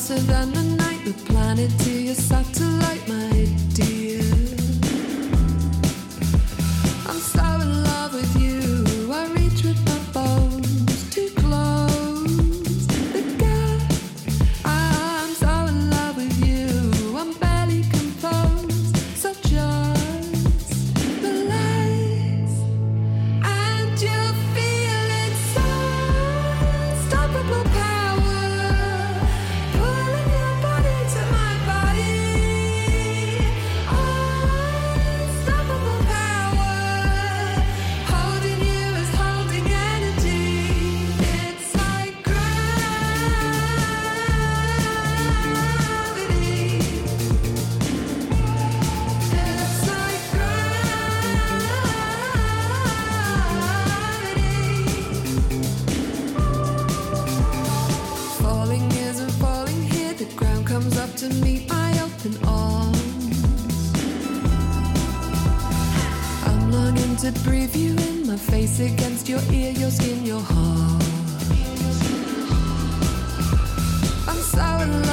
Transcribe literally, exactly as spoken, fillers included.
faster than the night, the planet to your satellite, my dear. I'm so in love with you, I reach with my bones too close. The gap, I'm so in love with you, I'm barely composed. So just relax, and you'll feel it so unstoppable power, pulling your body to my body. Unstoppable power, holding you is holding energy. It's like gravity. It's like gravity. Falling isn't falling here, the ground comes up to meet my open arms. I'm longing to breathe you in, my face against your ear, your skin, your heart. I'm so in